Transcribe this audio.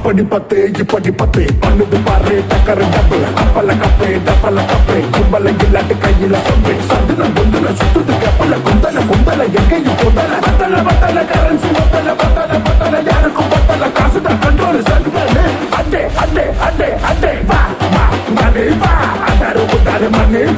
அப்படி பத்து இப்படி பத்து பண்ணுது பாரு டக்கர் டபுள் அப்பல கப்பே டப்பல கப்பே கும்பல இல்லாட்டு கையில சொம்பே சந்துல குந்துல சுத்துது கப்பல குந்தல குந்தல எங்கேயும் குந்தல பத்தல பத்தல கரன்சி பத்தல பத்தல பத்தல யாருக்கும் பத்தல காசுதான் கண்ட்ரோல் சல்கனே அட்டே அட்டே அட்டே அட்டே வா வா மணி வா அதாரு புத்தாரு மணி